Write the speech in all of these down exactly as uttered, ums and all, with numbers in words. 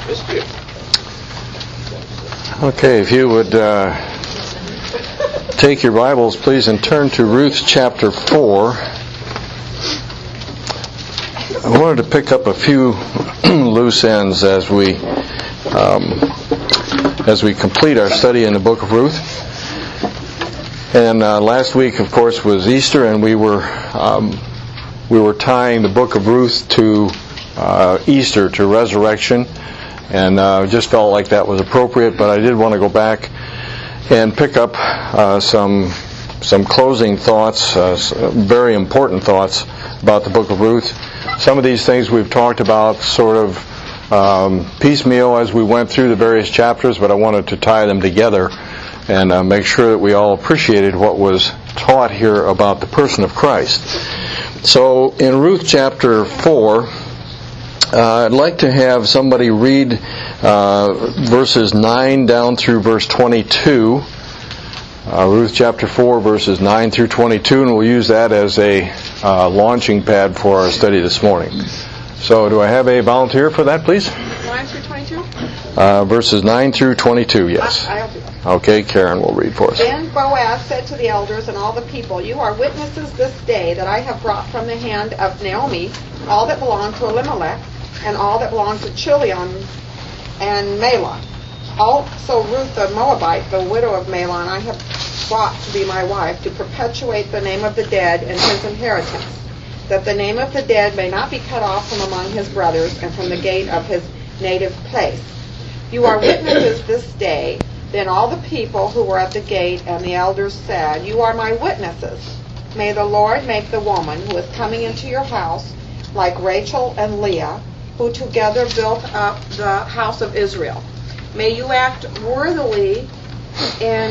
Okay, if you would uh, take your Bibles, please, and turn to Ruth chapter four. I wanted to pick up a few loose ends as we um, as we complete our study in the book of Ruth. And uh, last week, of course, was Easter, and we were um, we were tying the book of Ruth to uh, Easter, to resurrection. And uh, just felt like that was appropriate, but I did want to go back and pick up uh, some some closing thoughts, uh, very important thoughts about the book of Ruth. Some of these things we've talked about sort of um, piecemeal as we went through the various chapters, but I wanted to tie them together and uh, make sure that we all appreciated what was taught here about the person of Christ. So in Ruth chapter four, Uh, I'd like to have somebody read uh, verses nine down through verse twenty-two. Uh, Ruth chapter four, verses nine through twenty-two, and we'll use that as a uh, launching pad for our study this morning. So do I have a volunteer for that, please? nine through twenty-two? Uh, verses nine through twenty-two, yes. I, I'll do that. Okay, Karen will read for us. Then Boaz said to the elders and all the people, "You are witnesses this day that I have brought from the hand of Naomi all that belonged to Elimelech, and all that belonged to Chilion and Mahlon. Also Ruth the Moabite, the widow of Mahlon, I have brought to be my wife, to perpetuate the name of the dead and his inheritance, that the name of the dead may not be cut off from among his brothers and from the gate of his native place. You are witnesses this day." Then all the people who were at the gate and the elders said, "You are my witnesses. May the Lord make the woman who is coming into your house like Rachel and Leah, who together built up the house of Israel. May you act worthily in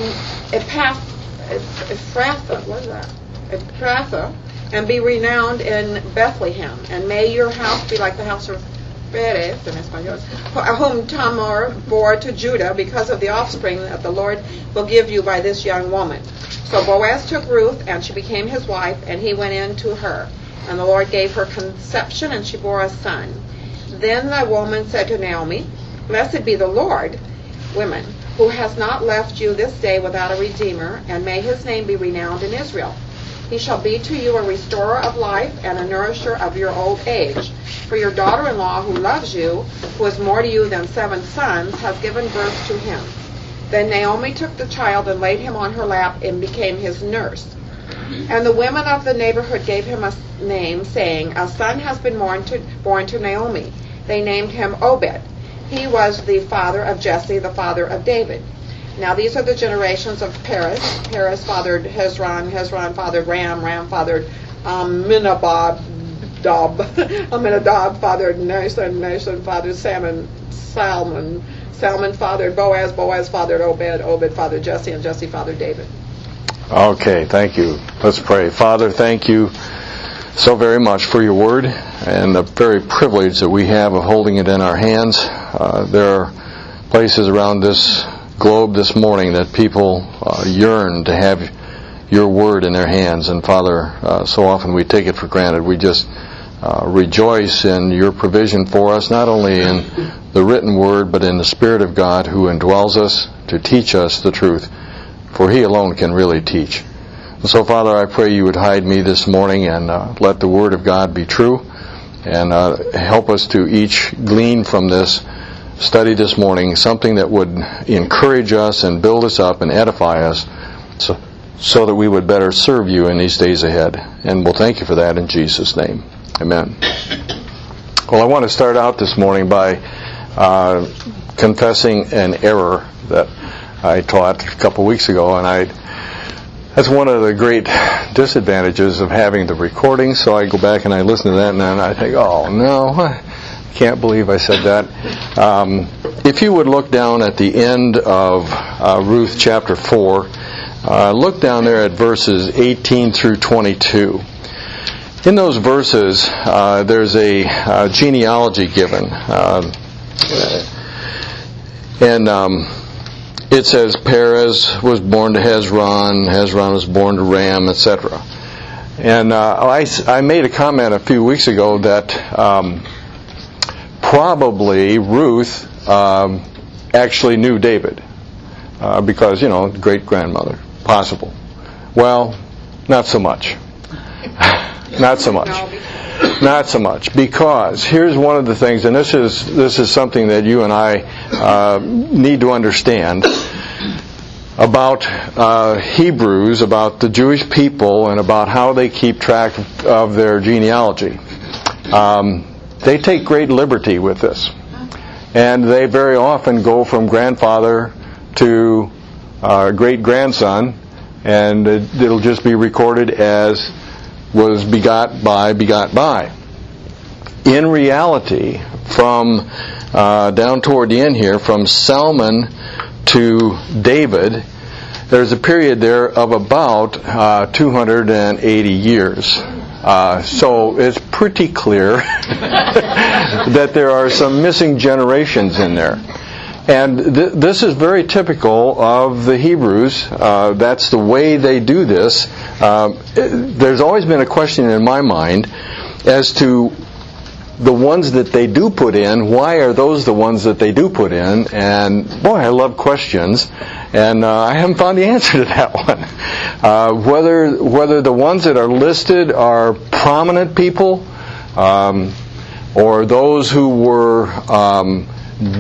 Ephrathah, what is that? Ephrathah, and be renowned in Bethlehem. And may your house be like the house of Perez, in Espanol, whom Tamar bore to Judah, because of the offspring that the Lord will give you by this young woman." So Boaz took Ruth, and she became his wife, and he went in to her. And the Lord gave her conception, and she bore a son. Then the woman said to Naomi, "Blessed be the Lord, women, who has not left you this day without a redeemer, and may his name be renowned in Israel. He shall be to you a restorer of life and a nourisher of your old age. For your daughter-in-law, who loves you, who is more to you than seven sons, has given birth to him." Then Naomi took the child and laid him on her lap and became his nurse. And the women of the neighborhood gave him a name, saying, "A son has been born to, born to Naomi." They named him Obed. He was the father of Jesse, the father of David. Now these are the generations of Perez. Perez fathered Hezron. Hezron fathered Ram. Ram fathered um, Aminadab. Aminadab fathered Nason. Nason fathered Salmon. Salmon. Salmon fathered Boaz. Boaz fathered Obed. Obed fathered Jesse, and Jesse fathered David. Okay, thank you. Let's pray. Father, thank you so very much for your word and the very privilege that we have of holding it in our hands. Uh, there are places around this globe this morning that people uh, yearn to have your word in their hands. And Father, uh, so often we take it for granted. We just uh, rejoice in your provision for us, not only in the written word, but in the Spirit of God who indwells us to teach us the truth. For he alone can really teach. So, Father, I pray you would hide me this morning and uh, let the Word of God be true, and uh, help us to each glean from this study this morning something that would encourage us and build us up and edify us so, so that we would better serve you in these days ahead. And we'll thank you for that in Jesus' name. Amen. Well, I want to start out this morning by uh, confessing an error that I taught a couple weeks ago, and I that's one of the great disadvantages of having the recording. So I go back and I listen to that, and then I think, oh no, I can't believe I said that. Um, if you would look down at the end of uh, Ruth chapter four, uh, look down there at verses eighteen through twenty-two. In those verses, uh, there's a uh, genealogy given, uh, and um, it says Perez was born to Hezron, Hezron was born to Ram, et cetera. And uh, I, I made a comment a few weeks ago that um, probably Ruth um, actually knew David uh, because, you know, great-grandmother. Possible. Well, not so much. Not so much. Not so much, because here's one of the things, and this is this is something that you and I uh, need to understand about uh, Hebrews, about the Jewish people, and about how they keep track of their genealogy. Um, they take great liberty with this, and they very often go from grandfather to uh, great-grandson, and it, it'll just be recorded as was begot by, begot by. In reality, from uh, down toward the end here, from Salmon to David, there's a period there of about uh, two hundred eighty years. Uh, so it's pretty clear that there are some missing generations in there. And th- this is very typical of the Hebrews. Uh, that's the way they do this. Uh, there's always been a question in my mind as to the ones that they do put in, why are those the ones that they do put in? And boy, I love questions, and uh, I haven't found the answer to that one. Uh, whether whether the ones that are listed are prominent people, um, or those who were um,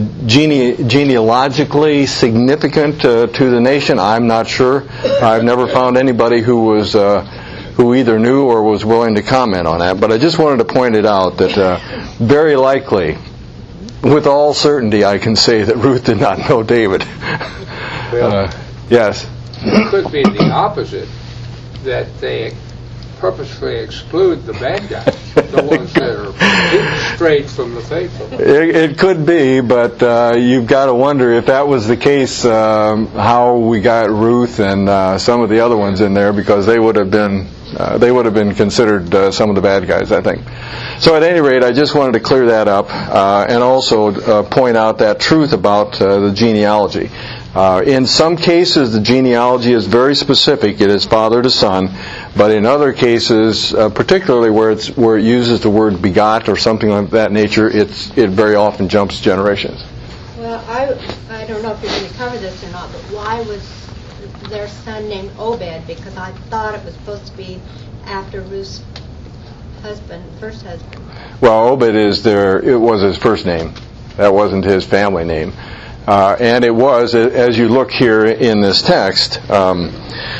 gene- genealogically significant uh, to the nation, I'm not sure. I've never found anybody who was uh, who either knew or was willing to comment on that. But I just wanted to point it out that uh, very likely, with all certainty, I can say that Ruth did not know David. Well, uh, yes? It could be the opposite, that they purposefully exclude the bad guys, the ones that are straight from the faithful. It, it could be, but uh, you've got to wonder if that was the case, um, how we got Ruth and uh, some of the other ones in there, because they would have been uh, they would have been considered uh, some of the bad guys, I think. So at any rate, I just wanted to clear that up uh, and also uh, point out that truth about uh, the genealogy. Uh, in some cases, the genealogy is very specific. It is father to son. But in other cases, uh, particularly where it's where it uses the word begot or something like that nature, it's it very often jumps generations. Well, I I don't know if you're going to cover this or not, but why was their son named Obed? Because I thought it was supposed to be after Ruth's husband, first husband. Well, Obed is their. It was his first name. That wasn't his family name. Uh, and it was, as you look here in this text, um,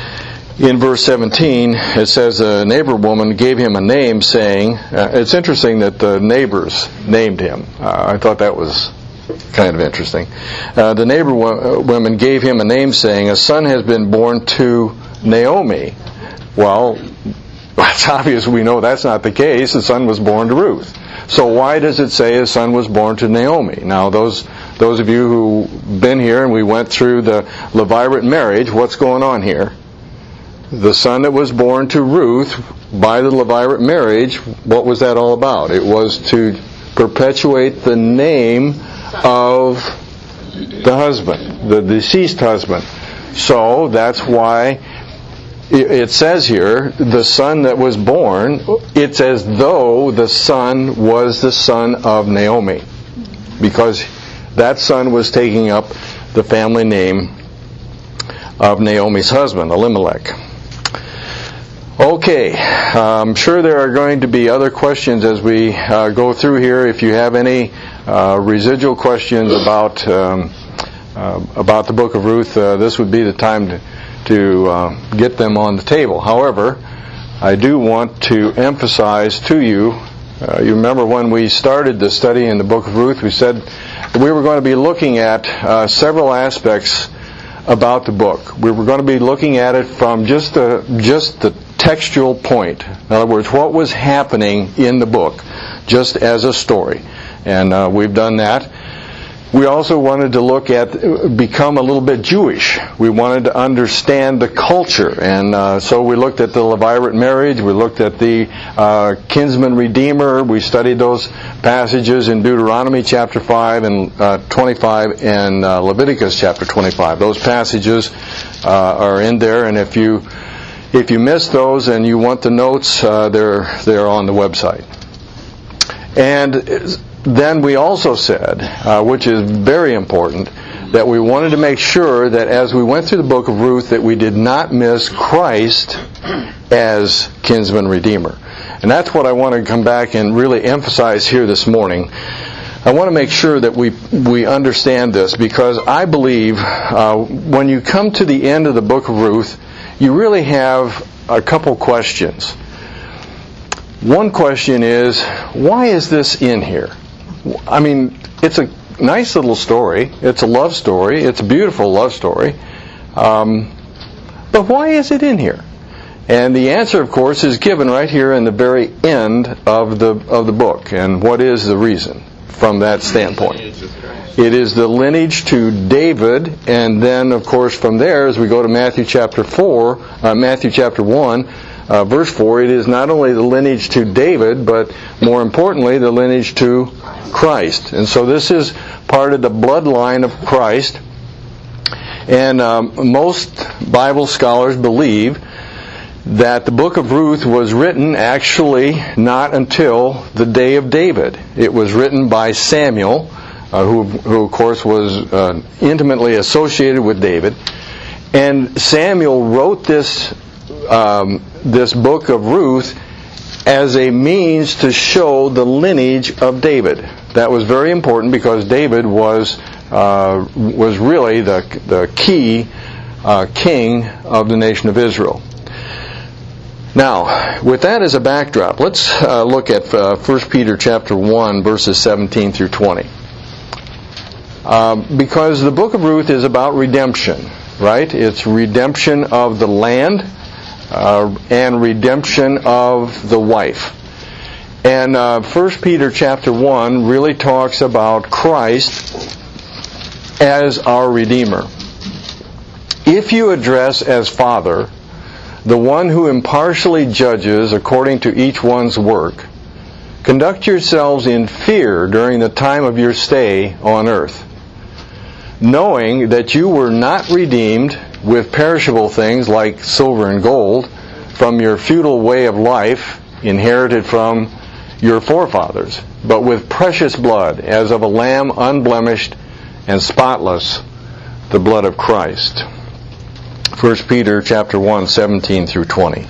in verse seventeen, it says a neighbor woman gave him a name saying, uh, it's interesting that the neighbors named him. Uh, I thought that was kind of interesting. Uh, the neighbor wo- woman gave him a name saying, a son has been born to Naomi. Well, it's obvious we know that's not the case. The son was born to Ruth. So why does it say his son was born to Naomi? Now, those those of you who've been here and we went through the Levirate marriage, what's going on here? The son that was born to Ruth by the Levirate marriage, what was that all about? It was to perpetuate the name of the husband, the deceased husband. So that's why it says here, the son that was born, it's as though the son was the son of Naomi, because that son was taking up the family name of Naomi's husband, Elimelech. Okay, I'm sure there are going to be other questions as we uh, go through here. If you have any uh, residual questions about um, uh, about the book of Ruth, uh, this would be the time to to uh, get them on the table. However, I do want to emphasize to you, uh, you remember when we started the study in the book of Ruth, we said that we were going to be looking at uh, several aspects about the book. We were going to be looking at it from just the, just the textual point. In other words, what was happening in the book, just as a story. And uh, we've done that. We also wanted to look at, become a little bit Jewish. We wanted to understand the culture. And uh, so we looked at the Levirate marriage. We looked at the uh, kinsman redeemer. We studied those passages in Deuteronomy chapter five and uh, twenty-five and uh, Leviticus chapter twenty-five. Those passages uh, are in there. And if you if you missed those and you want the notes, uh, they're they're on the website. And then we also said, uh, which is very important, that we wanted to make sure that as we went through the book of Ruth that we did not miss Christ as kinsman redeemer. And that's what I want to come back and really emphasize here this morning. I want to make sure that we we understand this, because I believe uh, when you come to the end of the book of Ruth, you really have a couple questions. One question is, why is this in here? I mean, it's a nice little story. It's a love story. It's a beautiful love story. Um, but why is it in here? And the answer, of course, is given right here in the very end of the of the book. And what is the reason from that standpoint? It is the lineage to David, and then, of course, from there, as we go to Matthew chapter four, uh, Matthew chapter one, uh, verse four, it is not only the lineage to David, but more importantly, the lineage to Christ. And so this is part of the bloodline of Christ. And um, most Bible scholars believe that the book of Ruth was written actually not until the day of David. It was written by Samuel, uh, who, who of course was uh, intimately associated with David. And Samuel wrote this um, this book of Ruth as a means to show the lineage of David. That was very important, because David was uh, was really the the key uh, king of the nation of Israel. Now, with that as a backdrop, let's uh, look at uh, First Peter chapter one, verses seventeen through twenty. Uh, because the book of Ruth is about redemption, right? It's redemption of the land uh, and redemption of the wife. And uh, First Peter chapter one really talks about Christ as our Redeemer. If you address as Father the one who impartially judges according to each one's work, conduct yourselves in fear during the time of your stay on earth, knowing that you were not redeemed with perishable things like silver and gold from your futile way of life inherited from your forefathers, but with precious blood, as of a lamb unblemished and spotless, the blood of Christ. First Peter chapter one, seventeen through twenty.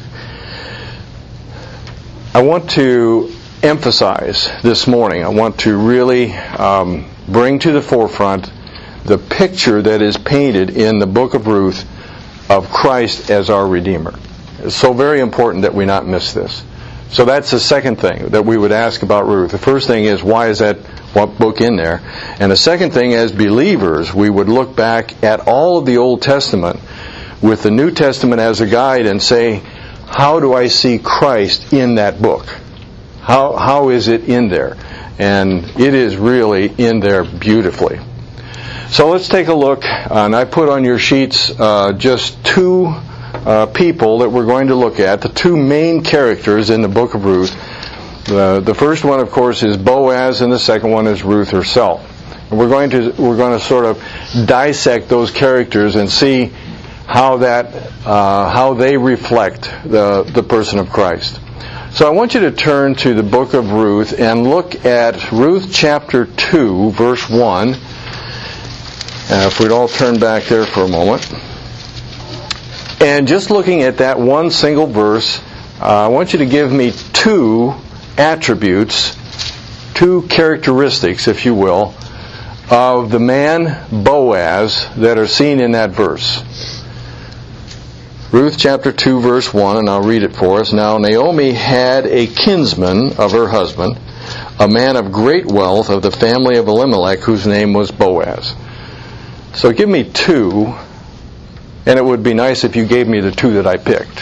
I want to emphasize this morning, I want to really um, bring to the forefront the picture that is painted in the book of Ruth of Christ as our Redeemer. It's so very important that we not miss this. So that's the second thing that we would ask about Ruth. The first thing is, why is that what book in there? And the second thing, as believers, we would look back at all of the Old Testament with the New Testament as a guide and say, how do I see Christ in that book? How how is it in there? And it is really in there beautifully. So let's take a look, and I put on your sheets uh, just two uh, people that we're going to look at, the two main characters in the book of Ruth. The, the first one, of course, is Boaz, and the second one is Ruth herself. And we're going to we're going to sort of dissect those characters and see how that uh, how they reflect the the person of Christ. So I want you to turn to the book of Ruth and look at Ruth chapter two, verse one. Uh, if we'd all turn back there for a moment. And just looking at that one single verse, uh, I want you to give me two attributes, two characteristics, if you will, of the man Boaz that are seen in that verse. Ruth chapter two, verse one, and I'll read it for us. Now Naomi had a kinsman of her husband, a man of great wealth of the family of Elimelech, whose name was Boaz. So give me two, and it would be nice if you gave me the two that I picked.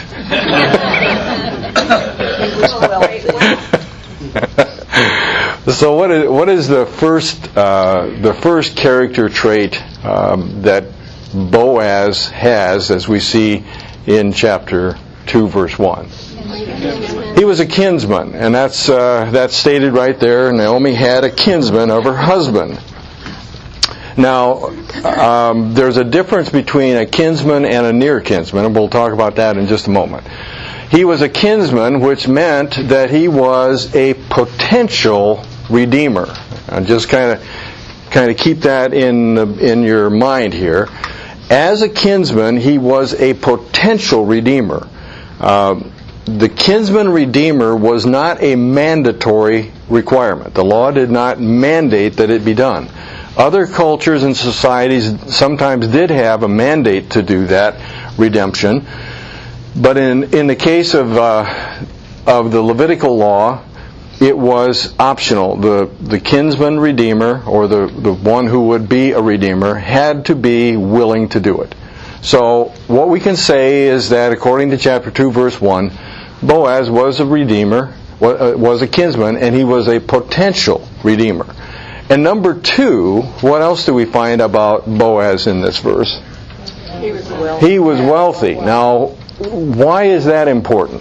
So what is what is the first uh, the first character trait um, that Boaz has, as we see in chapter two, verse one? He was a kinsman, and that's uh, that's stated right there. Naomi had a kinsman of her husband. Now, um, there's a difference between a kinsman and a near kinsman, and we'll talk about that in just a moment. He was a kinsman, which meant that he was a potential redeemer. And just kind of kind of keep that in the, in your mind here. As a kinsman, he was a potential redeemer. Uh, the kinsman redeemer was not a mandatory requirement. The law did not mandate that it be done. Other cultures and societies sometimes did have a mandate to do that redemption. But in, in the case of uh, of the Levitical law, it was optional. The the kinsman redeemer, or the, the one who would be a redeemer, had to be willing to do it. So what we can say is that according to chapter two, verse one, Boaz was a redeemer, was a kinsman, and he was a potential redeemer. And number two, what else do we find about Boaz in this verse? He was wealthy. He was wealthy. Now, why is that important?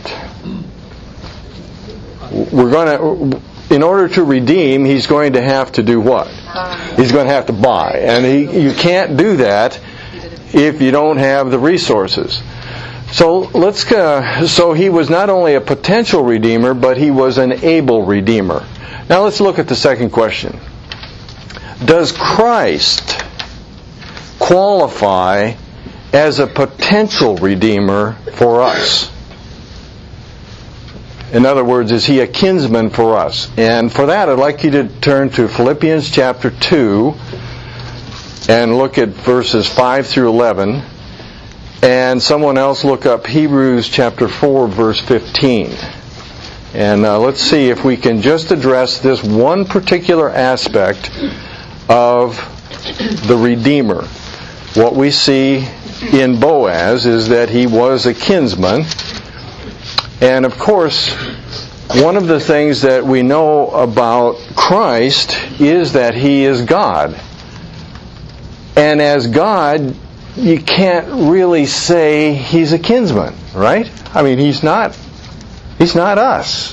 We're going to, in order to redeem, he's going to have to do what? He's going to have to buy. And he, you can't do that if you don't have the resources. So let's. Uh, so he was not only a potential redeemer, but he was an able redeemer. Now let's look at the second question. Does Christ qualify as a potential redeemer for us? In other words, is he a kinsman for us? And for that, I'd like you to turn to Philippians chapter two and look at verses five through eleven. And someone else look up Hebrews chapter four, verse fifteen. And uh, let's see if we can just address this one particular aspect of the Redeemer. What we see in Boaz is that he was a kinsman. And of course, one of the things that we know about Christ is that he is God. And as God, you can't really say he's a kinsman, right? I mean, he's not he's not us.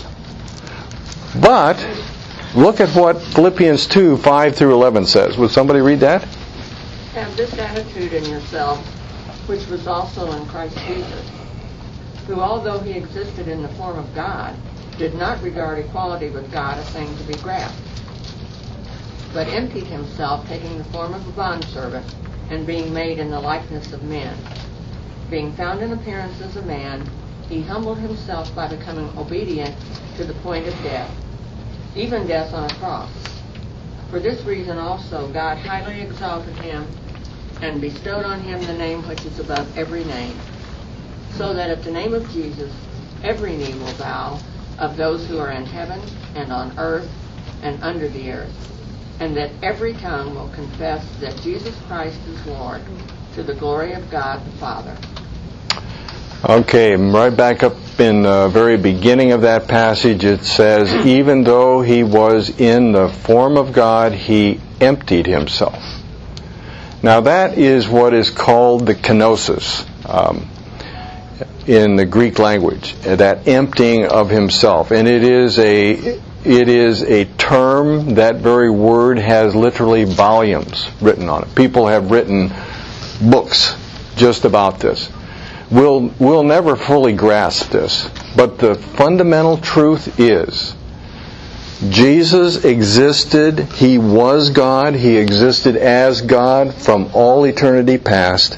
But look at what Philippians two, five through eleven says. Would somebody read that? Have this attitude in yourselves, which was also in Christ Jesus, who, although he existed in the form of God, did not regard equality with God a thing to be grasped, but emptied himself, taking the form of a bondservant, and being made in the likeness of men. Being found in appearance as a man, he humbled himself by becoming obedient to the point of death, even death on a cross. For this reason also God highly exalted him and bestowed on him the name which is above every name, so that at the name of Jesus every knee will bow, of those who are in heaven and on earth and under the earth, and that every tongue will confess that Jesus Christ is Lord, to the glory of God the Father. Okay, right back up in the very beginning of that passage, it says, even though he was in the form of God, he emptied himself. Now that is what is called the kenosis um, in the Greek language, that emptying of himself. And it is a it is a term, that very word has literally volumes written on it. People have written books just about this. We'll, we'll never fully grasp this, but the fundamental truth is Jesus existed, he was God, he existed as God from all eternity past.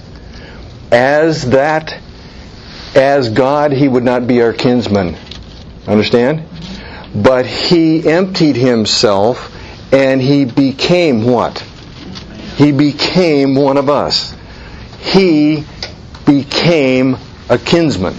As that, as God, he would not be our kinsman. Understand? But he emptied himself and he became what? He became one of us. He became a kinsman.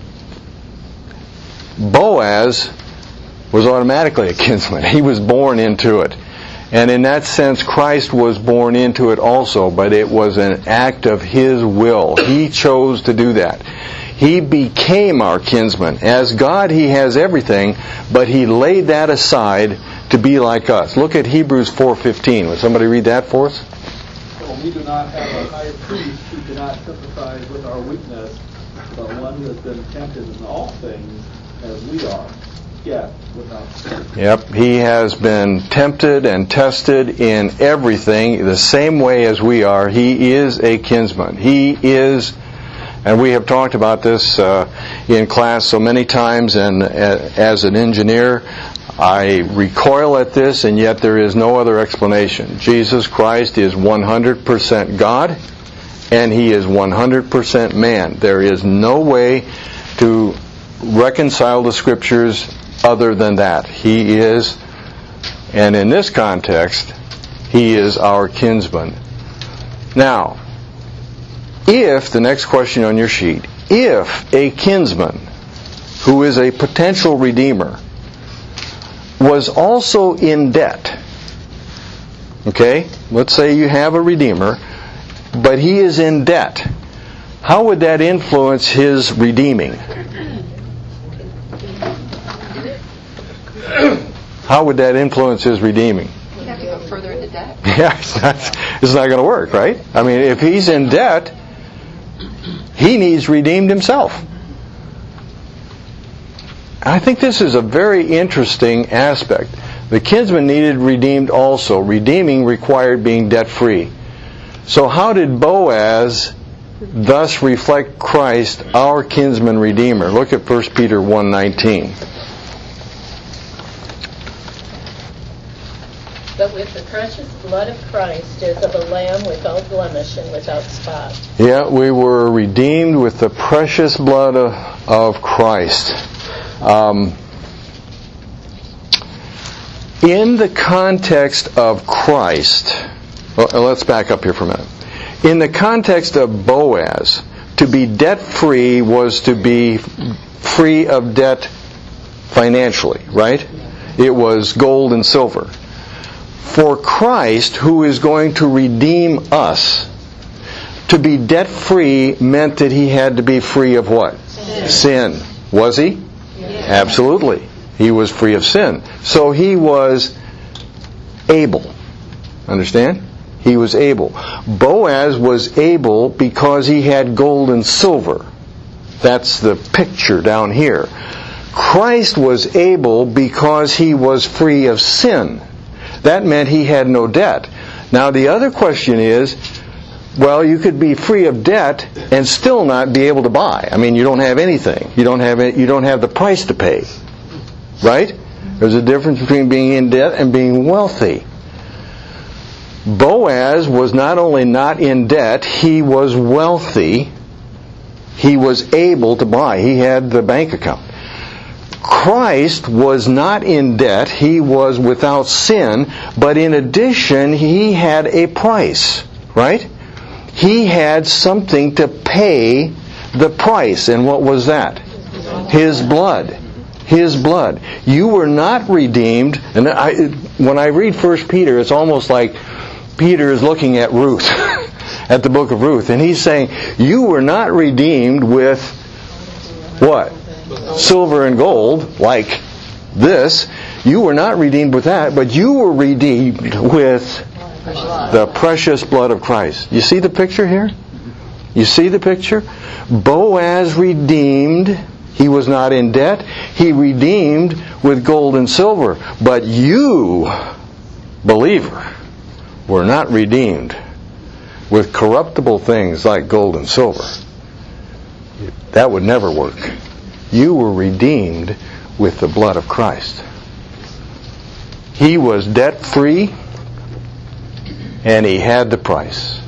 Boaz was automatically a kinsman. He was born into it. And in that sense, Christ was born into it also, but it was an act of his will. He chose to do that. He became our kinsman. As God, he has everything, but he laid that aside to be like us. Look at Hebrews four fifteen. Would somebody read that for us? For we do not have a high priest who cannot sympathize with our weakness, but one who has been tempted in all things as we are, yet without sin. Yep, he has been tempted and tested in everything the same way as we are. He is a kinsman. He is, and we have talked about this uh, in class so many times, and uh, as an engineer, I recoil at this, and yet there is no other explanation. Jesus Christ is one hundred percent God, and He is one hundred percent man. There is no way to reconcile the Scriptures other than that. He is, and in this context, He is our kinsman. Now, if, the next question on your sheet, if a kinsman who is a potential redeemer was also in debt, okay, let's say you have a redeemer, but he is in debt, how would that influence his redeeming? How would that influence his redeeming? You have to go further into debt. Yeah, it's not, it's not going to work, right? I mean, if he's in debt, he needs redeemed himself. I think this is a very interesting aspect. The kinsman needed redeemed also. Redeeming required being debt-free. So how did Boaz thus reflect Christ, our kinsman redeemer? Look at First Peter one nineteen. But with the precious blood of Christ as of a lamb without blemish and without spot. Yeah, we were redeemed with the precious blood of, of Christ. Um, in the context of Christ, well, let's back up here for a minute. In the context of Boaz, to be debt-free was to be free of debt financially, right? It was gold and silver. For Christ, who is going to redeem us, to be debt-free meant that He had to be free of what? Sin. Sin. Was He? Yes. Absolutely. He was free of sin. So He was able. Understand? He was able. Boaz was able because he had gold and silver. That's the picture down here. Christ was able because He was free of sin. That meant He had no debt. Now the other question is, well, you could be free of debt and still not be able to buy. I mean, you don't have anything. You don't have you don't have the price to pay. Right? There's a difference between being in debt and being wealthy. Boaz was not only not in debt, he was wealthy. He was able to buy. He had the bank account. Christ was not in debt. He was without sin. But in addition, He had a price. Right? He had something to pay the price. And what was that? His blood. His blood. You were not redeemed. And I, when I read First Peter, it's almost like Peter is looking at Ruth, at the book of Ruth. And he's saying, you were not redeemed with what? Silver and gold, like this. You were not redeemed with that, but you were redeemed with the precious blood of Christ. You see the picture here? You see the picture? Boaz redeemed. He was not in debt. He redeemed with gold and silver. But you, believer, were not redeemed with corruptible things like gold and silver. That would never work. You were redeemed with the blood of Christ. He was debt-free, and He had the price.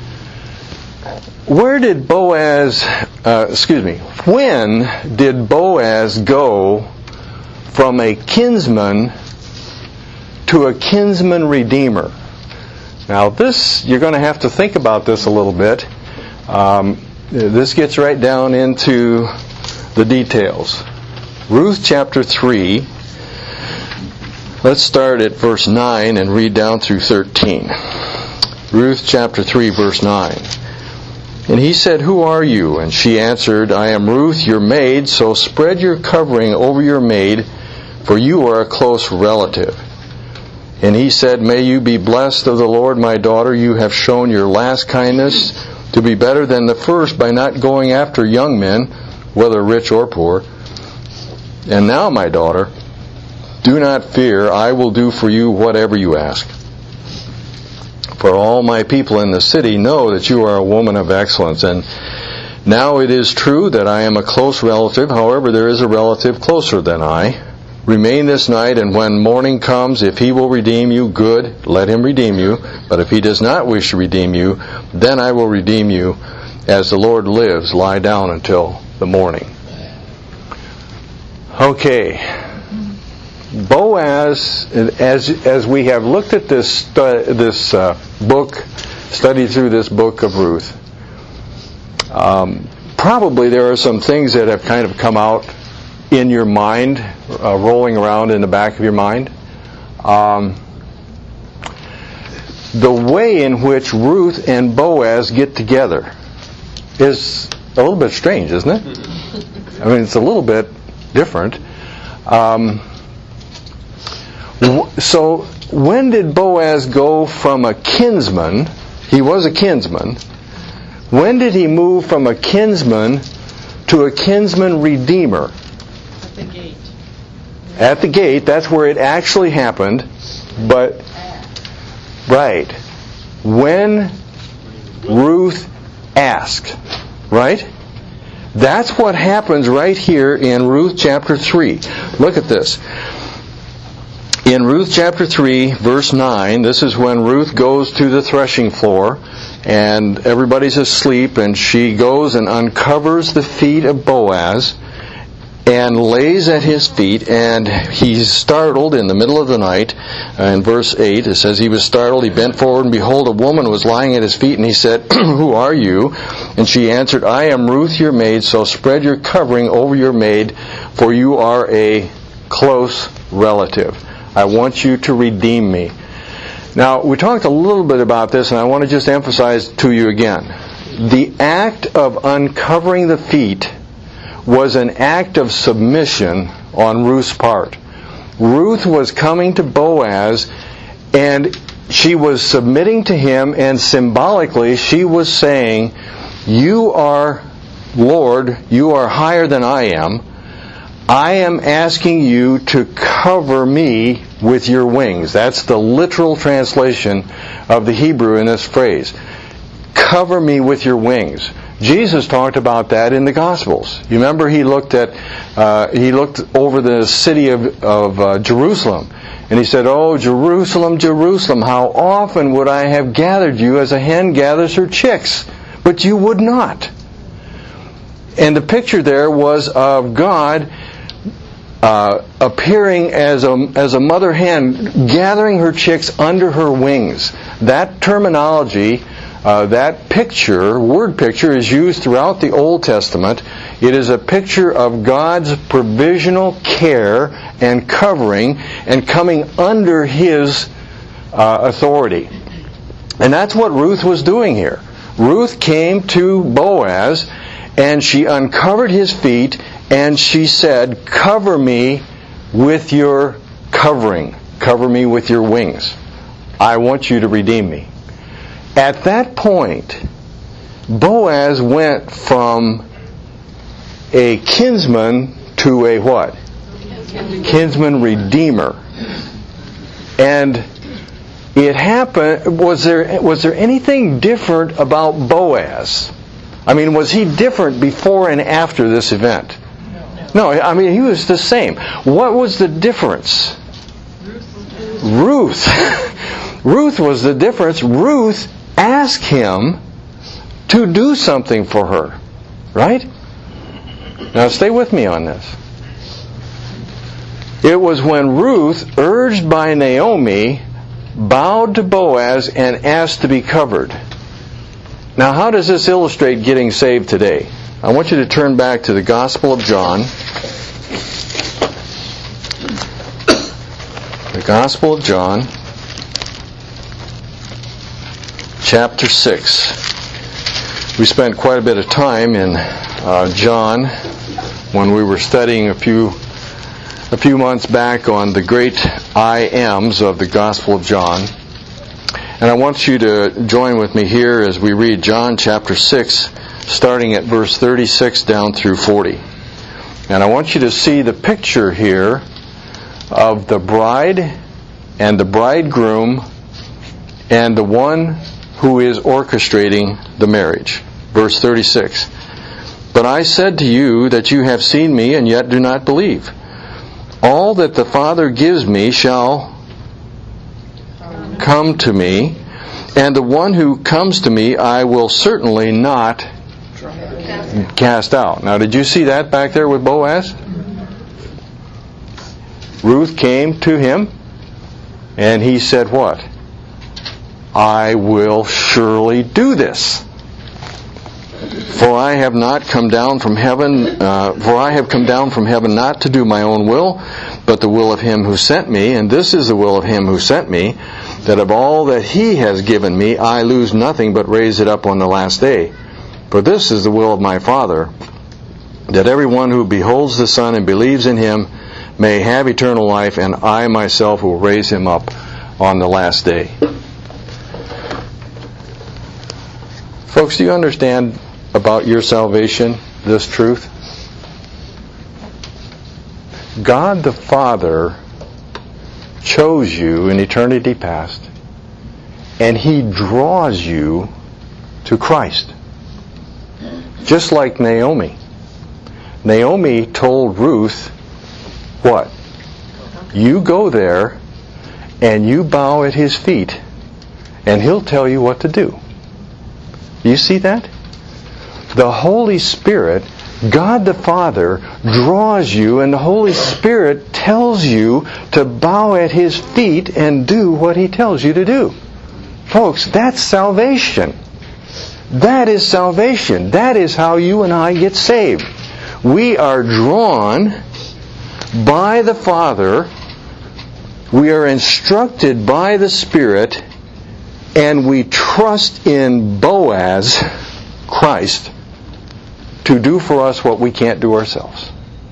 Where did Boaz, uh, excuse me, when did Boaz go from a kinsman to a kinsman redeemer? Now this, you're going to have to think about this a little bit. Um, this gets right down into the details. Ruth chapter three, let's start at verse nine and read down through thirteen. Ruth chapter three, verse nine. And he said, who are you? And she answered, I am Ruth, your maid, so spread your covering over your maid, for you are a close relative. And he said, may you be blessed of the Lord, my daughter. You have shown your last kindness to be better than the first by not going after young men, whether rich or poor. And now, my daughter, do not fear. I will do for you whatever you ask. For all my people in the city know that you are a woman of excellence. And now it is true that I am a close relative. However, there is a relative closer than I. Remain this night, and when morning comes, if he will redeem you, good, let him redeem you. But if he does not wish to redeem you, then I will redeem you. As the Lord lives, lie down until the morning. Okay. Boaz, as as we have looked at this stu- this uh, book, studied through this book of Ruth, um, probably there are some things that have kind of come out in your mind, uh, rolling around in the back of your mind. Um, the way in which Ruth and Boaz get together is a little bit strange, isn't it? I mean, it's a little bit different. Um, w- so, when did Boaz go from a kinsman? He was a kinsman. When did he move from a kinsman to a kinsman redeemer? At the gate. At the gate, that's where it actually happened. But, right, when Ruth asked, right? That's what happens right here in Ruth chapter three. Look at this. In Ruth chapter three, verse nine, this is when Ruth goes to the threshing floor, and everybody's asleep, and she goes and uncovers the feet of Boaz, and lays at his feet, and he's startled in the middle of the night. In verse eight, it says, he was startled, he bent forward, and behold, a woman was lying at his feet, and he said, who are you? And she answered, I am Ruth your maid, so spread your covering over your maid, for you are a close relative. I want you to redeem me. Now, we talked a little bit about this, and I want to just emphasize to you again. The act of uncovering the feet was an act of submission on Ruth's part. Ruth was coming to Boaz, and she was submitting to him, and symbolically she was saying, you are Lord, you are higher than I am. I am asking you to cover me with your wings. That's the literal translation of the Hebrew in this phrase. Cover me with your wings. Jesus talked about that in the Gospels. You remember he looked at uh, he looked over the city of, of uh, Jerusalem, and he said, "Oh, Jerusalem, Jerusalem, how often would I have gathered you as a hen gathers her chicks, but you would not." And the picture there was of God uh, appearing as a as a mother hen gathering her chicks under her wings. That terminology. Uh, that picture, word picture, is used throughout the Old Testament. It is a picture of God's provisional care and covering and coming under His uh, authority. And that's what Ruth was doing here. Ruth came to Boaz and she uncovered his feet and she said, cover me with your covering. Cover me with your wings. I want you to redeem me. At that point, Boaz went from a kinsman to a what? Kinsman redeemer. And it happened, was there was there anything different about Boaz? I mean, was he different before and after this event? No, I mean, he was the same. What was the difference? Ruth. Ruth was the difference. Ruth asked him to do something for her. Right? Now stay with me on this. It was when Ruth, urged by Naomi, bowed to Boaz and asked to be covered. Now how does this illustrate getting saved today? I want you to turn back to the Gospel of John. The Gospel of John, chapter six. We spent quite a bit of time in uh, John when we were studying a few a few months back on the great I Ams of the Gospel of John. And I want you to join with me here as we read John chapter six, starting at verse thirty-six down through forty. And I want you to see the picture here of the bride and the bridegroom and the one who is orchestrating the marriage. Verse thirty-six. But I said to you that you have seen me and yet do not believe. All that the Father gives me shall come to me, and the one who comes to me I will certainly not cast out. Now, did you see that back there with Boaz? Ruth came to him, and he said what? I will surely do this. For I have not come down from heaven, uh, for I have come down from heaven not to do my own will, but the will of him who sent me. And this is the will of him who sent me, that of all that he has given me, I lose nothing but raise it up on the last day. For this is the will of my Father, that everyone who beholds the Son and believes in him may have eternal life, and I myself will raise him up on the last day. Folks, do you understand about your salvation, this truth? God the Father chose you in eternity past, and He draws you to Christ. Just like Naomi. Naomi told Ruth, what? You go there and you bow at his feet, and he'll tell you what to do. You see that? The Holy Spirit, God the Father, draws you, and the Holy Spirit tells you to bow at his feet and do what he tells you to do. Folks, that's salvation. That is salvation. That is how you and I get saved. We are drawn by the Father. We are instructed by the Spirit, and we trust in Boaz, Christ, to do for us what we can't do ourselves.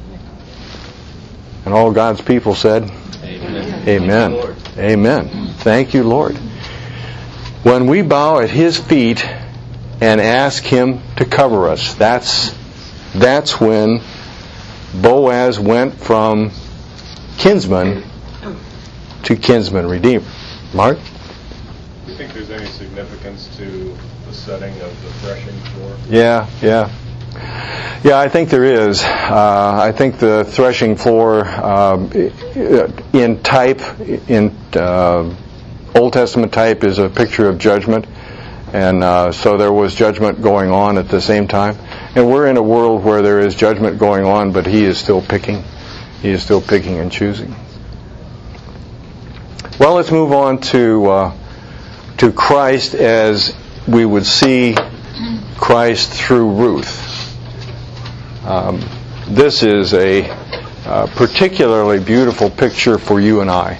And all God's people said, Amen. Amen. Amen. Thank you, Lord. When we bow at his feet and ask him to cover us, that's that's when Boaz went from kinsman to kinsman redeemer. Mark? Do you think there's any significance to the setting of the threshing floor? Yeah, yeah. Yeah, I think there is. Uh, I think the threshing floor, um, in type, in uh, Old Testament type, is a picture of judgment. And uh, so there was judgment going on at the same time. And we're in a world where there is judgment going on, but he is still picking. He is still picking and choosing. Well, let's move on to uh, to Christ as we would see Christ through Ruth. Um, this is a uh, particularly beautiful picture for you and I.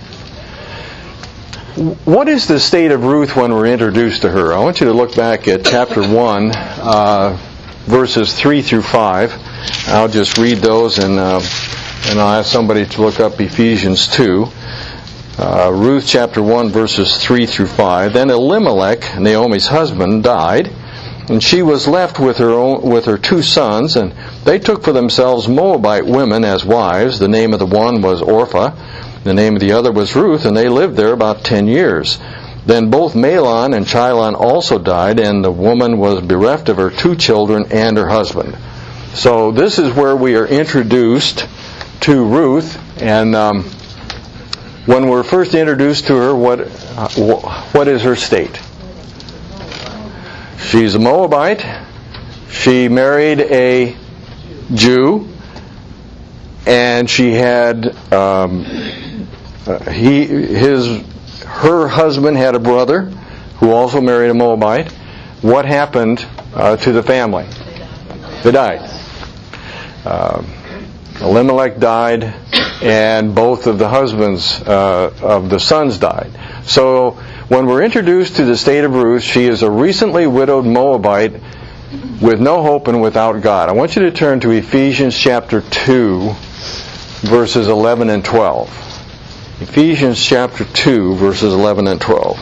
What is the state of Ruth when we're introduced to her? I want you to look back at chapter one, uh, verses three through five. I'll just read those, and uh, and I'll ask somebody to look up Ephesians two. Uh, Ruth chapter one, verses three through five. Then Elimelech, Naomi's husband, died, and she was left with her own, with her two sons, and they took for themselves Moabite women as wives. The name of the one was Orpah, the name of the other was Ruth, and they lived there about ten years. Then both Mahlon and Chilion also died, and the woman was bereft of her two children and her husband. So this is where we are introduced to Ruth, and um, when we're first introduced to her, what uh, what is her state? She's a Moabite. She married a Jew, and she had um, uh, he his her husband had a brother who also married a Moabite. What happened uh, to the family? They died. Uh, Elimelech died, and both of the husbands uh, of the sons died. So when we're introduced to the state of Ruth, she is a recently widowed Moabite with no hope and without God. I want you to turn to Ephesians chapter two, verses eleven and twelve. Ephesians chapter two, verses eleven and twelve.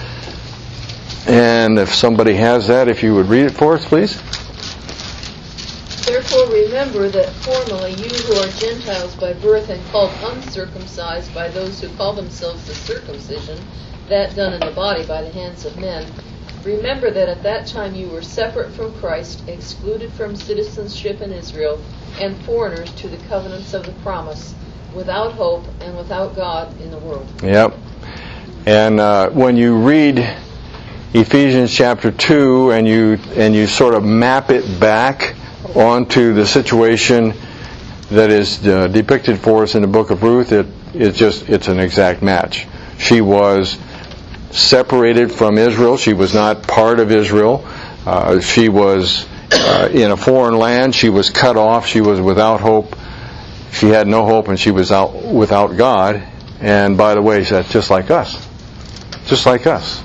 And if somebody has that, if you would read it for us, please. Therefore remember that formerly you who are Gentiles by birth and called uncircumcised by those who call themselves the circumcision, that done in the body by the hands of men, remember that at that time you were separate from Christ, excluded from citizenship in Israel, and foreigners to the covenants of the promise, without hope, and without God in the world. Yep. And uh, when you read Ephesians chapter two and you and you sort of map it back onto the situation that is uh, depicted for us in the book of Ruth, it it's just it's an exact match. She was separated from Israel. She was not part of Israel. Uh, she was uh, in a foreign land. She was cut off. She was without hope. She had no hope, and she was out without God. And by the way, that's just like us. Just like us.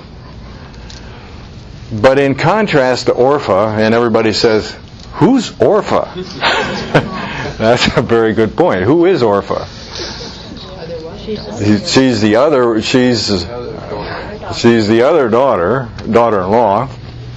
But in contrast to Orpha, and everybody says, who's Orpha? That's a very good point. Who is Orpha? She's the other. She's she's the other daughter, daughter-in-law.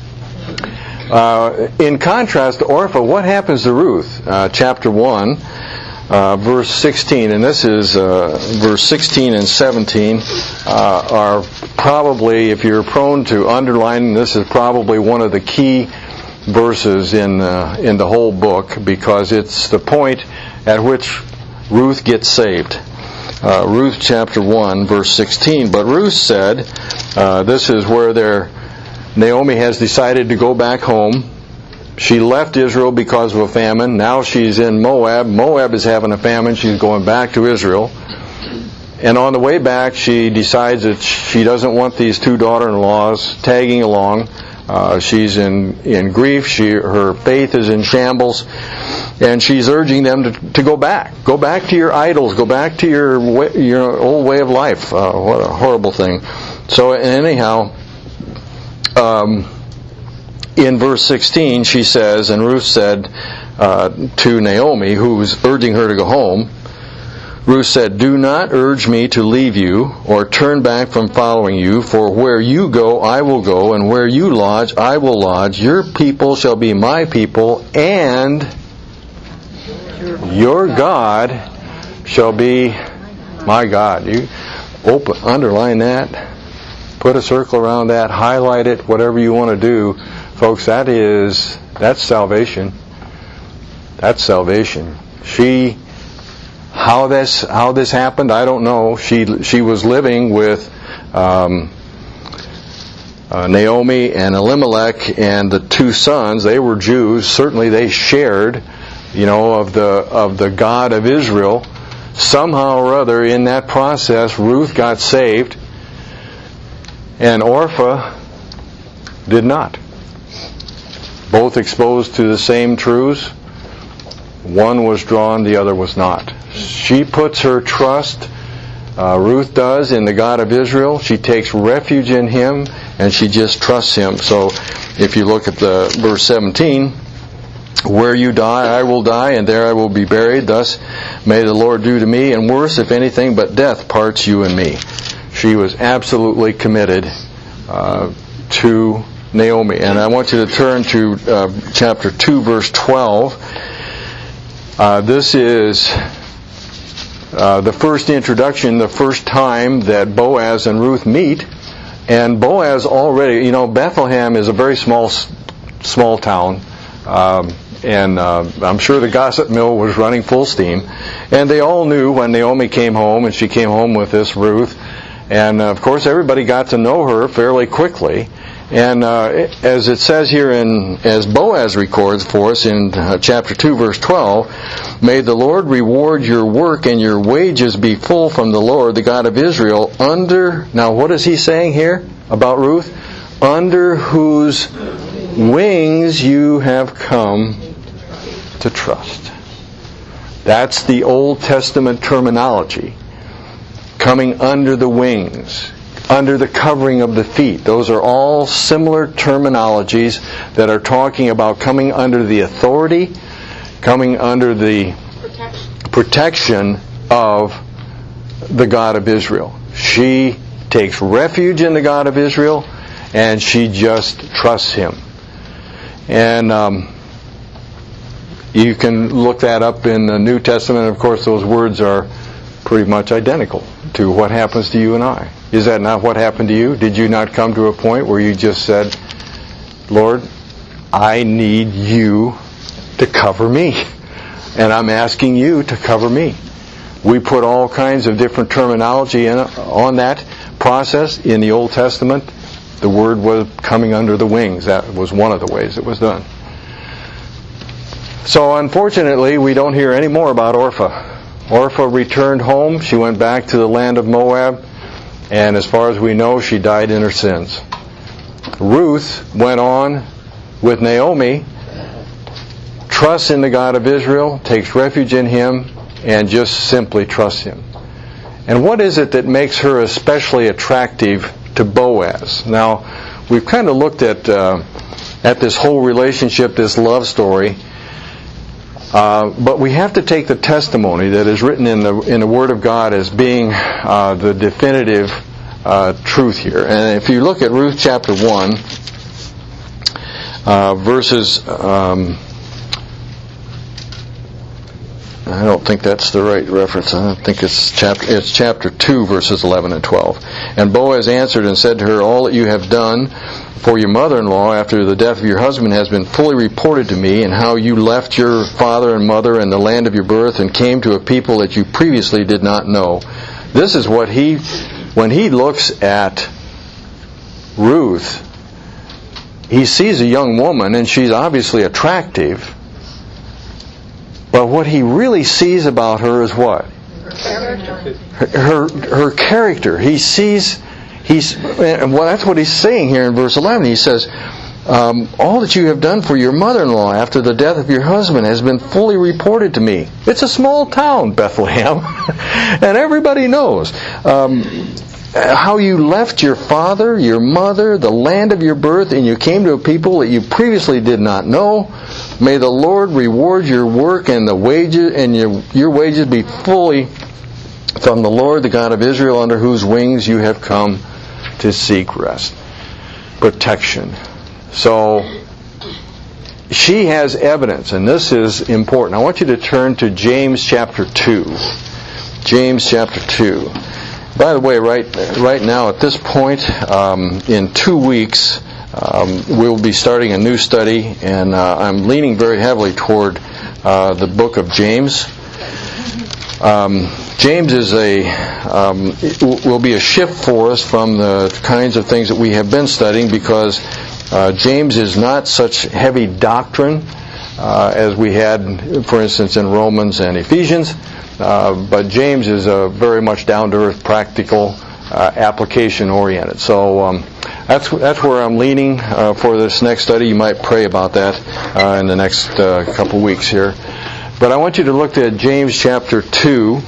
Uh, in contrast to Orpha, what happens to Ruth? Uh, chapter one, uh, verse sixteen, and this is uh, verse sixteen and seventeen uh, are probably, if you're prone to underlining, this is probably one of the key verses in uh, in the whole book, because it's the point at which Ruth gets saved. Uh, Ruth chapter one, verse sixteen. But Ruth said, uh, this is where they're, Naomi has decided to go back home. She left Israel because of a famine. Now she's in Moab. Moab is having a famine. She's going back to Israel. And on the way back, she decides that she doesn't want these two daughter-in-laws tagging along. Uh, she's in, in grief. She, her faith is in shambles. And she's urging them to, to go back. Go back to your idols. Go back to your way, your old way of life. Uh, what a horrible thing. So anyhow, um, in verse sixteen, she says, and Ruth said uh, to Naomi, who's urging her to go home, Ruth said, "Do not urge me to leave you or turn back from following you, for where you go I will go, and where you lodge I will lodge. Your people shall be my people, and your God shall be my God." You open, underline that, put a circle around that, highlight it, whatever you want to do. Folks, that is, that's salvation. That's salvation. She... How this how this happened, I don't know. She she was living with um, uh, Naomi and Elimelech and the two sons. They were Jews. Certainly, they shared, you know, of the of the God of Israel. Somehow or other, in that process, Ruth got saved, and Orpha did not. Both exposed to the same truths. One was drawn, the other was not. She puts her trust, uh, Ruth does, in the God of Israel. She takes refuge in Him, and she just trusts Him. So if you look at the verse seventeen, "Where you die, I will die, and there I will be buried. Thus may the Lord do to me, and worse, if anything but death parts you and me." She was absolutely committed uh, to Naomi. And I want you to turn to uh, chapter two, verse twelve. Uh, this is uh, the first introduction, the first time that Boaz and Ruth meet. And Boaz already, you know, Bethlehem is a very small, small town. Um, and uh, I'm sure the gossip mill was running full steam. And they all knew when Naomi came home, and she came home with this Ruth. And, uh, of course, everybody got to know her fairly quickly. And uh, as it says here, in as Boaz records for us in uh, chapter two, verse twelve, "May the Lord reward your work and your wages be full from the Lord, the God of Israel, under..." Now, what is he saying here about Ruth? "Under whose wings you have come to trust." That's the Old Testament terminology. Coming under the wings. Under the covering of the feet. Those are all similar terminologies that are talking about coming under the authority, coming under the protection, protection of the God of Israel. She takes refuge in the God of Israel, and she just trusts Him. And um, you can look that up in the New Testament. Of course, those words are pretty much identical to what happens to you and I. Is that not what happened to you? Did you not come to a point where you just said, "Lord, I need you to cover me, and I'm asking you to cover me"? We put all kinds of different terminology in, on that process. In the Old Testament, the word was coming under the wings. That was one of the ways it was done. So unfortunately, we don't hear any more about Orpah. Orpah returned home. She went back to the land of Moab. And as far as we know, she died in her sins. Ruth went on with Naomi, trusts in the God of Israel, takes refuge in Him, and just simply trusts Him. And what is it that makes her especially attractive to Boaz? Now, we've kind of looked at uh, at this whole relationship, this love story, uh, but we have to take the testimony that is written in the in the Word of God as being uh, the definitive uh, truth here. And if you look at Ruth chapter one, uh, verses. Um, I don't think that's the right reference. I don't think it's chapter it's chapter two, verses eleven and twelve. And Boaz answered and said to her, "All that you have done for your mother-in-law after the death of your husband has been fully reported to me, and how you left your father and mother and the land of your birth and came to a people that you previously did not know." This is what he, when he looks at Ruth, he sees a young woman and she's obviously attractive. But what he really sees about her is what? Her character. Her, her, her character. He sees, he's, and well, that's what he's saying here in verse eleven. He says, um, all that you have done for your mother-in-law after the death of your husband has been fully reported to me. It's a small town, Bethlehem, and everybody knows. Um, how you left your father, your mother, the land of your birth, and you came to a people that you previously did not know. May the Lord reward your work and the wages and your your wages be fully from the Lord, the God of Israel, under whose wings you have come to seek rest, protection. So she has evidence, and this is important. I want you to turn to James chapter two. James chapter two. By the way, right right now at this point, um, in two weeks. Um, we'll be starting a new study, and uh, I'm leaning very heavily toward uh, the book of James. Um, James is a um, it will be a shift for us from the kinds of things that we have been studying, because uh, James is not such heavy doctrine uh, as we had, for instance, in Romans and Ephesians. Uh, but James is a very much down-to-earth, practical, uh, application-oriented. So um, that's that's where I'm leaning uh, for this next study. You might pray about that uh, in the next uh, couple weeks here. But I want you to look at James chapter two.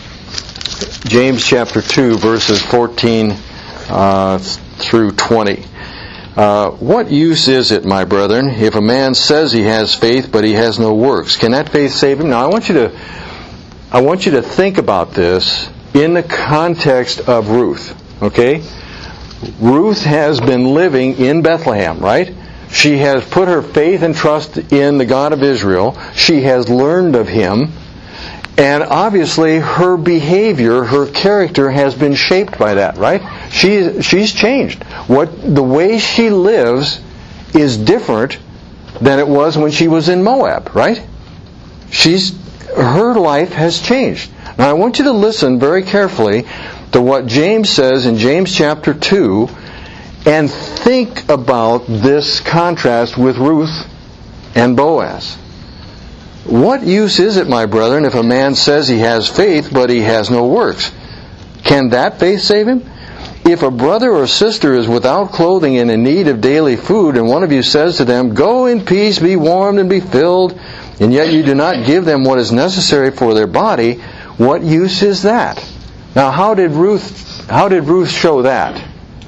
James chapter two, verses fourteen uh, through twenty. Uh, what use is it, my brethren, if a man says he has faith, but he has no works? Can that faith save him? Now, I want you to, I want you to think about this in the context of Ruth. Okay, Ruth has been living in Bethlehem, right? She has put her faith and trust in the God of Israel. She has learned of Him. And obviously her behavior, her character has been shaped by that, right? She, she's changed. What, the way she lives is different than it was when she was in Moab, right? She's, her life has changed. Now I want you to listen very carefully to what James says in James chapter two, and think about this contrast with Ruth and Boaz. What use is it, my brethren, if a man says he has faith, but he has no works? Can that faith save him? If a brother or sister is without clothing and in need of daily food, and one of you says to them, "Go in peace, be warmed and be filled," and yet you do not give them what is necessary for their body, what use is that? Now, how did Ruth, how did Ruth show that?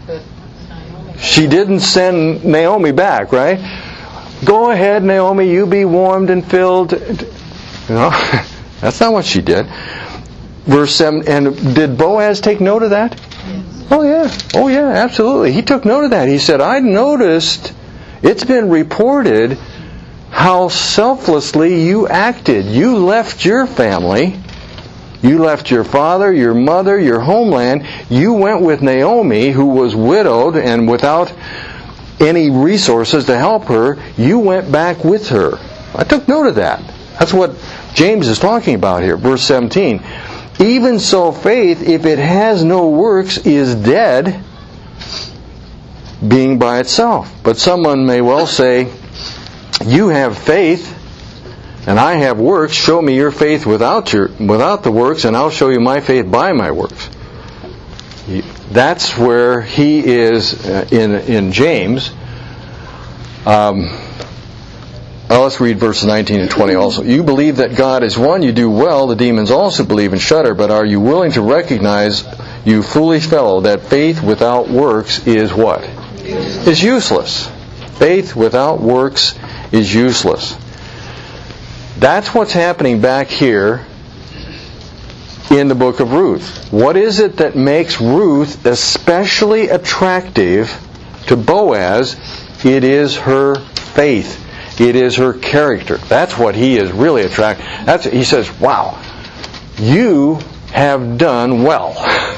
She didn't send Naomi back, right? Go ahead, Naomi, you be warmed and filled. You know, that's not what she did. Verse seven, and did Boaz take note of that? Yes. Oh yeah, oh yeah, absolutely. He took note of that. He said, I noticed, it's been reported how selflessly you acted. You left your family. You left your father, your mother, your homeland. You went with Naomi, who was widowed and without any resources to help her. You went back with her. I took note of that. That's what James is talking about here. Verse seventeen. Even so, faith, if it has no works, is dead, being by itself. But someone may well say, you have faith, and I have works. Show me your faith without your without the works, and I'll show you my faith by my works. That's where he is in in James. Um, Now let's read verses nineteen and twenty also. You believe that God is one, you do well. The demons also believe and shudder. But are you willing to recognize, you foolish fellow, that faith without works is what? Is useless. Faith without works is useless. That's what's happening back here in the book of Ruth. What is it that makes Ruth especially attractive to Boaz? It is her faith. It is her character. That's what he is really attracted. That's he says, "Wow, you have done well."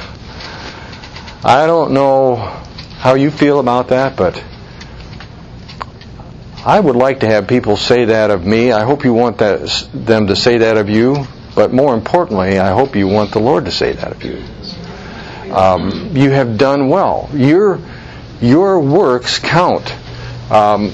I don't know how you feel about that, but I would like to have people say that of me. I hope you want that, them to say that of you, but more importantly, I hope you want the Lord to say that of you. Um, you have done well. Your your works count. Um,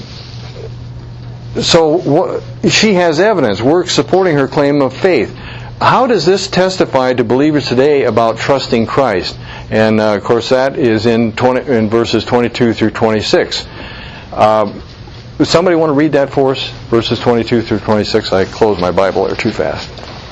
So what, she has evidence, works supporting her claim of faith. How does this testify to believers today about trusting Christ? And uh, of course, that is in twenty, in verses twenty-two through twenty-six. Uh, does somebody want to read that for us? Verses twenty-two through twenty-six. I closed my Bible there too fast.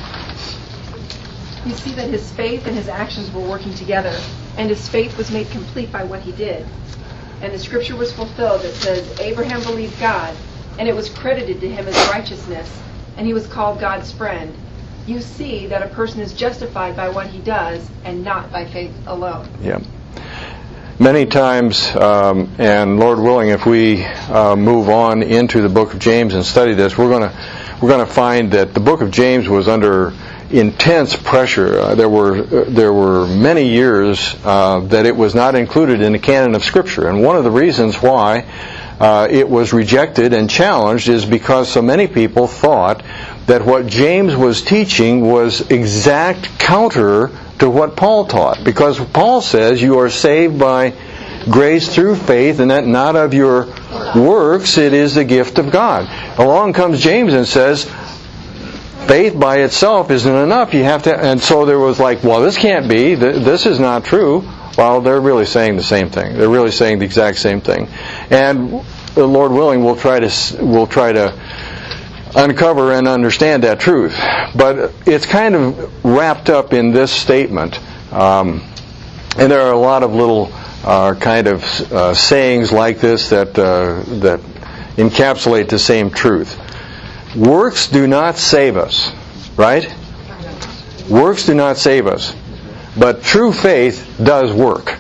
You see that his faith and his actions were working together, and his faith was made complete by what he did. And the scripture was fulfilled that says, Abraham believed God, and it was credited to him as righteousness, and he was called God's friend. You see that a person is justified by what he does, and not by faith alone. Yeah. Many times, um, and Lord willing, if we uh, move on into the book of James and study this, we're going to we're going to find that the book of James was under intense pressure. Uh, there were uh, there were many years uh, that it was not included in the canon of Scripture, and one of the reasons why Uh, it was rejected and challenged is because so many people thought that what James was teaching was exact counter to what Paul taught. Because Paul says you are saved by grace through faith, and that not of your works, it is the gift of God. Along comes James and says faith by itself isn't enough. You have to, and so there was like, well, this can't be. This is not true. Well, they're really saying the same thing. They're really saying the exact same thing. And the Lord willing, we'll try to we'll try to uncover and understand that truth. But it's kind of wrapped up in this statement. Um, and there are a lot of little uh, kind of uh, sayings like this that uh, that encapsulate the same truth. Works do not save us, right? Works do not save us. But true faith does work.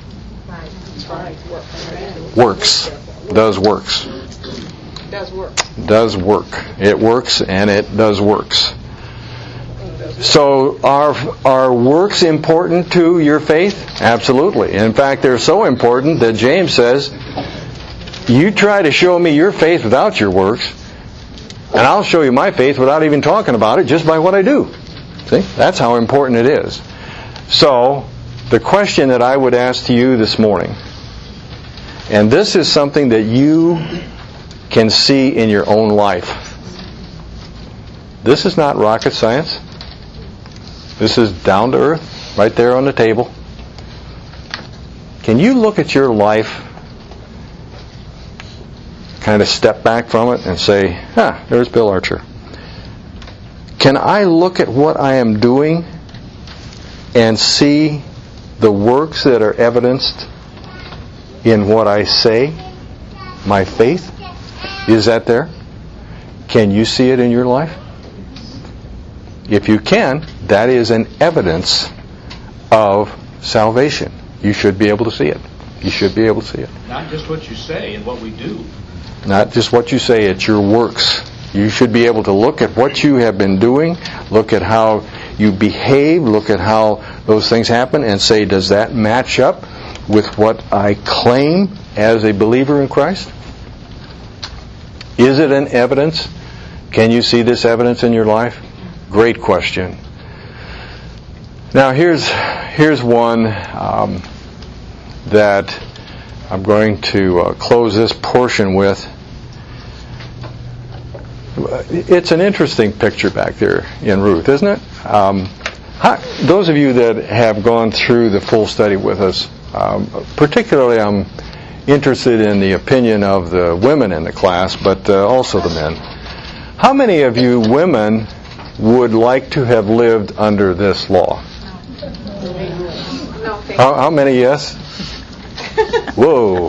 Works. Does works. Does work. Does work. It works and it does works. So are are works important to your faith? Absolutely. In fact, they're so important that James says, you try to show me your faith without your works, and I'll show you my faith without even talking about it, just by what I do. See? That's how important it is. So, the question that I would ask to you this morning, and this is something that you can see in your own life. This is not rocket science. This is down to earth, right there on the table. Can you look at your life, kind of step back from it and say, huh, there's Bill Archer. Can I look at what I am doing and see the works that are evidenced in what I say, my faith? Is that there? Can you see it in your life? If you can, that is an evidence of salvation. You should be able to see it. You should be able to see it. Not just what you say and what we do. Not just what you say, it's your works. You should be able to look at what you have been doing, look at how you behave, look at how those things happen, and say, does that match up with what I claim as a believer in Christ? Is it an evidence? Can you see this evidence in your life? Great question. Now here's here's one um, that I'm going to uh, close this portion with. It's an interesting picture back there in Ruth, isn't it? Um, how, those of you that have gone through the full study with us, um, particularly I'm interested in the opinion of the women in the class, but uh, also the men. How many of you women would like to have lived under this law? No, thank How, how many yes? Whoa.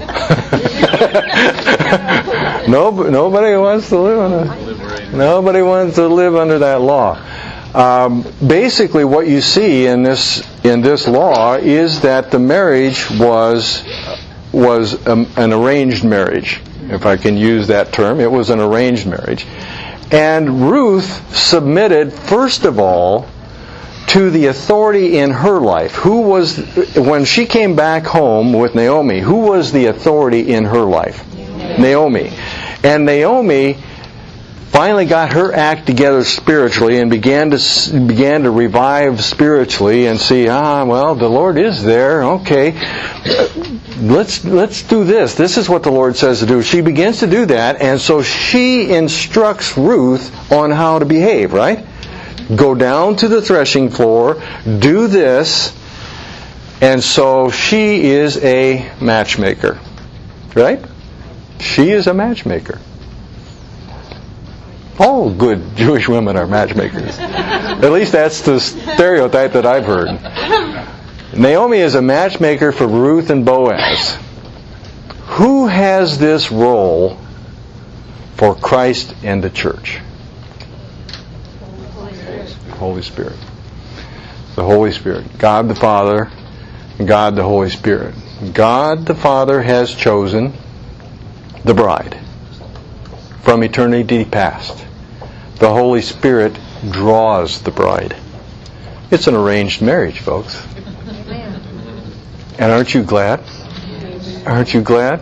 no, nobody wants to live under Nobody wants to live under that law. Um, basically, what you see in this in this law is that the marriage was was um, an arranged marriage, if I can use that term. It was an arranged marriage, and Ruth submitted first of all to the authority in her life. Who was, when she came back home with Naomi, who was the authority in her life? Naomi. And Naomi finally got her act together spiritually and began to began to revive spiritually and see, ah, well, the Lord is there. Okay, let's let's do this. This is what the Lord says to do. She begins to do that, and so she instructs Ruth on how to behave. Right? Go down to the threshing floor, do this, and so she is a matchmaker. Right? She is a matchmaker. All good Jewish women are matchmakers. At least that's the stereotype that I've heard. Naomi is a matchmaker for Ruth and Boaz. Who has this role for Christ and the church? Holy Spirit. The Holy Spirit. God the Father, God the Holy Spirit. God the Father has chosen the bride from eternity past. The Holy Spirit draws the bride. It's an arranged marriage, folks. And aren't you glad? Aren't you glad?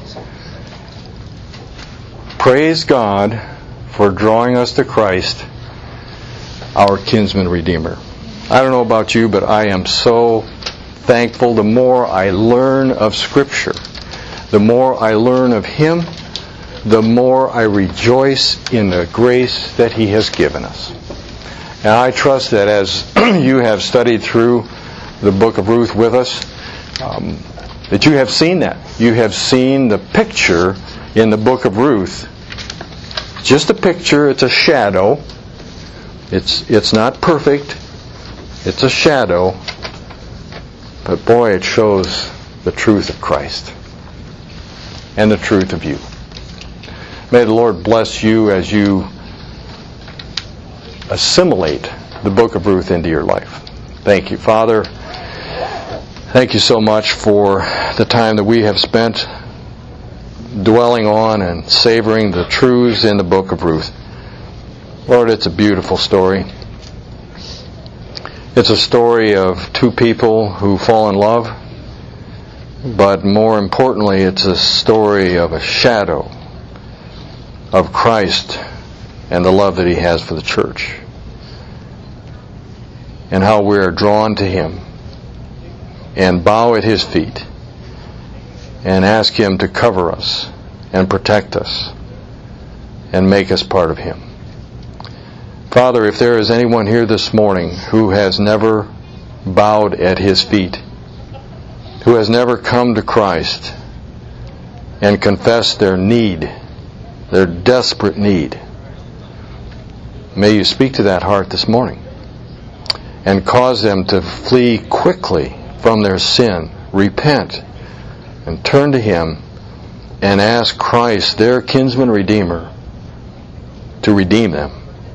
Praise God for drawing us to Christ, our kinsman redeemer. I don't know about you, but I am so thankful. The more I learn of Scripture, the more I learn of Him, the more I rejoice in the grace that He has given us. And I trust that as you have studied through the book of Ruth with us, um, that you have seen that. You have seen the picture in the book of Ruth. Just a picture, it's a shadow. It's it's not perfect. It's a shadow. But boy, it shows the truth of Christ and the truth of you. May the Lord bless you as you assimilate the book of Ruth into your life. Thank you, Father. Thank you so much for the time that we have spent dwelling on and savoring the truths in the book of Ruth. Lord, it's a beautiful story. It's a story of two people who fall in love, but more importantly, it's a story of a shadow of Christ and the love that He has for the church, and how we are drawn to Him and bow at His feet and ask Him to cover us and protect us and make us part of Him. Father, if there is anyone here this morning who has never bowed at His feet, who has never come to Christ and confessed their need, their desperate need, may You speak to that heart this morning and cause them to flee quickly from their sin, repent, and turn to Him and ask Christ, their kinsman redeemer, to redeem them.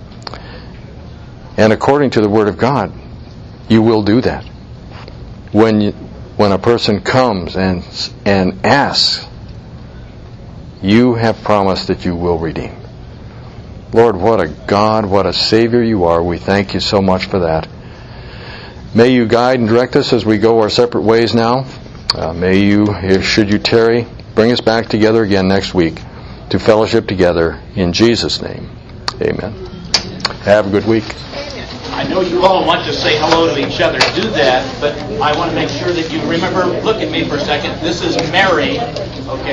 And according to the Word of God, You will do that. When you, when a person comes and and asks, You have promised that You will redeem. Lord, what a God, what a Savior You are. We thank You so much for that. May You guide and direct us as we go our separate ways now. Uh, may You, if, should You tarry, bring us back together again next week to fellowship together in Jesus' name. Amen. Have a good week. Amen. I know you all want to say hello to each other. Do that, but I want to make sure that you remember, look at me for a second. This is Mary, okay?